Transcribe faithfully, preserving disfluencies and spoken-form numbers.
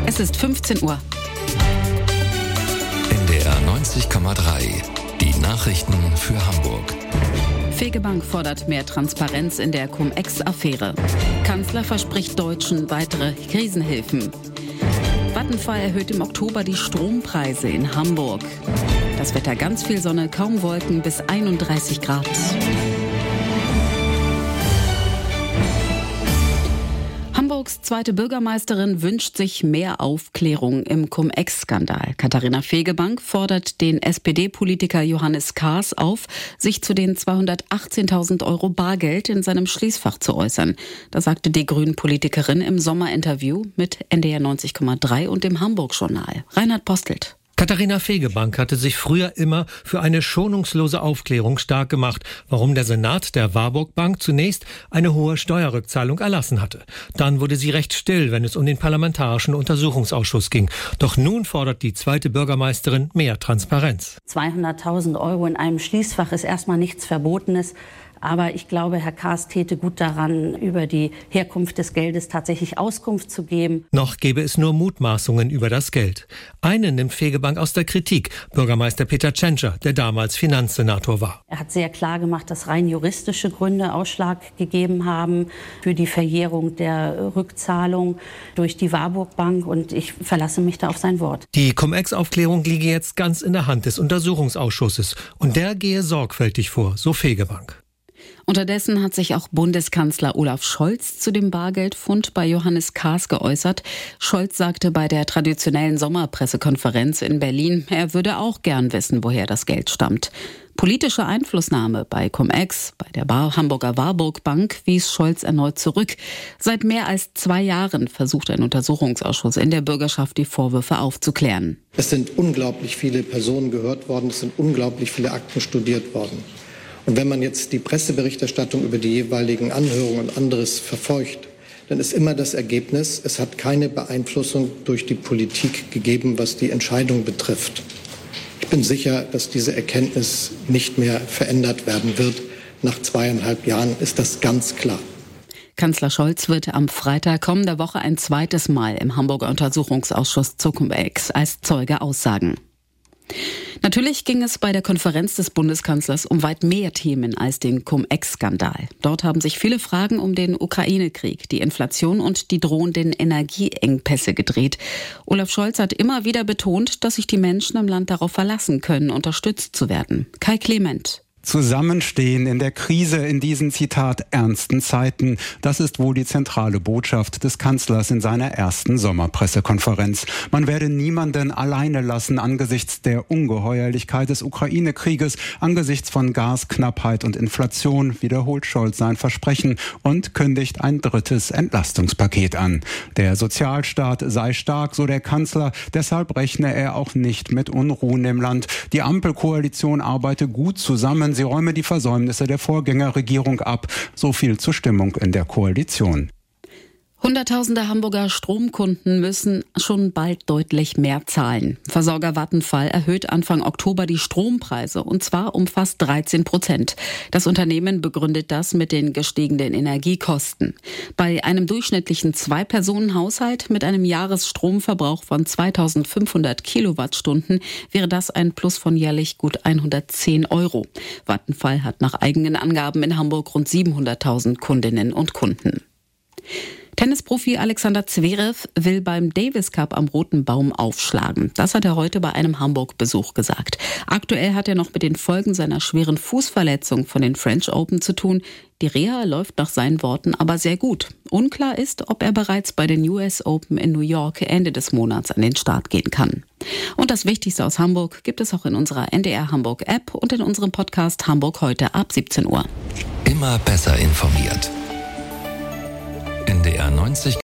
Es ist fünfzehn Uhr. N D R neunzig Komma drei. Die Nachrichten für Hamburg. Fegebank fordert mehr Transparenz in der Cum-Ex-Affäre. Kanzler verspricht Deutschen weitere Krisenhilfen. Vattenfall erhöht im Oktober die Strompreise in Hamburg. Das Wetter: ganz viel Sonne, kaum Wolken, bis einunddreißig Grad. Hamburgs zweite Bürgermeisterin wünscht sich mehr Aufklärung im Cum-Ex-Skandal. Katharina Fegebank fordert den S P D-Politiker Johannes Kahrs auf, sich zu den zweihundertachtzehntausend Euro Bargeld in seinem Schließfach zu äußern. Das sagte die Grünen-Politikerin im Sommerinterview mit N D R neunzig Komma drei und dem Hamburg-Journal. Reinhard Postelt. Katharina Fegebank hatte sich früher immer für eine schonungslose Aufklärung stark gemacht, warum der Senat der Warburg Bank zunächst eine hohe Steuerrückzahlung erlassen hatte. Dann wurde sie recht still, wenn es um den Parlamentarischen Untersuchungsausschuss ging. Doch nun fordert die zweite Bürgermeisterin mehr Transparenz. zweihunderttausend Euro in einem Schließfach ist erstmal nichts Verbotenes. Aber ich glaube, Herr Kahrs täte gut daran, über die Herkunft des Geldes tatsächlich Auskunft zu geben. Noch gäbe es nur Mutmaßungen über das Geld. Eine nimmt Fegebank aus der Kritik: Bürgermeister Peter Tschentscher, der damals Finanzsenator war. Er hat sehr klar gemacht, dass rein juristische Gründe Ausschlag gegeben haben für die Verjährung der Rückzahlung durch die Warburg Bank. Und ich verlasse mich da auf sein Wort. Die Cum-Ex-Aufklärung liege jetzt ganz in der Hand des Untersuchungsausschusses. Und der gehe sorgfältig vor, so Fegebank. Unterdessen hat sich auch Bundeskanzler Olaf Scholz zu dem Bargeldfund bei Johannes Kahrs geäußert. Scholz sagte bei der traditionellen Sommerpressekonferenz in Berlin, er würde auch gern wissen, woher das Geld stammt. Politische Einflussnahme bei Cum-Ex, bei der Bar- Hamburger Warburg Bank, wies Scholz erneut zurück. Seit mehr als zwei Jahren versucht ein Untersuchungsausschuss in der Bürgerschaft, die Vorwürfe aufzuklären. Es sind unglaublich viele Personen gehört worden, es sind unglaublich viele Akten studiert worden. Und wenn man jetzt die Presseberichterstattung über die jeweiligen Anhörungen und anderes verfolgt, dann ist immer das Ergebnis, es hat keine Beeinflussung durch die Politik gegeben, was die Entscheidung betrifft. Ich bin sicher, dass diese Erkenntnis nicht mehr verändert werden wird. Nach zweieinhalb Jahren ist das ganz klar. Kanzler Scholz wird am Freitag kommender Woche ein zweites Mal im Hamburger Untersuchungsausschuss zu Cum-Ex als Zeuge aussagen. Natürlich ging es bei der Konferenz des Bundeskanzlers um weit mehr Themen als den Cum-Ex-Skandal. Dort haben sich viele Fragen um den Ukraine-Krieg, die Inflation und die drohenden Energieengpässe gedreht. Olaf Scholz hat immer wieder betont, dass sich die Menschen im Land darauf verlassen können, unterstützt zu werden. Kai Clement. Zusammenstehen in der Krise, in diesen, Zitat, ernsten Zeiten. Das ist wohl die zentrale Botschaft des Kanzlers in seiner ersten Sommerpressekonferenz. Man werde niemanden alleine lassen angesichts der Ungeheuerlichkeit des Ukraine-Krieges, angesichts von Gasknappheit und Inflation, wiederholt Scholz sein Versprechen und kündigt ein drittes Entlastungspaket an. Der Sozialstaat sei stark, so der Kanzler, deshalb rechne er auch nicht mit Unruhen im Land. Die Ampelkoalition arbeite gut zusammen. Sie räume die Versäumnisse der Vorgängerregierung ab. So viel zur Stimmung in der Koalition. Hunderttausende Hamburger Stromkunden müssen schon bald deutlich mehr zahlen. Versorger Vattenfall erhöht Anfang Oktober die Strompreise, und zwar um fast dreizehn Prozent. Das Unternehmen begründet das mit den gestiegenen Energiekosten. Bei einem durchschnittlichen Zwei-Personen-Haushalt mit einem Jahresstromverbrauch von zweitausendfünfhundert Kilowattstunden wäre das ein Plus von jährlich gut hundertzehn Euro. Vattenfall hat nach eigenen Angaben in Hamburg rund siebenhunderttausend Kundinnen und Kunden. Tennisprofi Alexander Zverev will beim Davis Cup am Roten Baum aufschlagen. Das hat er heute bei einem Hamburg-Besuch gesagt. Aktuell hat er noch mit den Folgen seiner schweren Fußverletzung von den French Open zu tun. Die Reha läuft nach seinen Worten aber sehr gut. Unklar ist, ob er bereits bei den U S Open in New York Ende des Monats an den Start gehen kann. Und das Wichtigste aus Hamburg gibt es auch in unserer N D R Hamburg App und in unserem Podcast Hamburg heute ab siebzehn Uhr. Immer besser informiert. N D R neunzig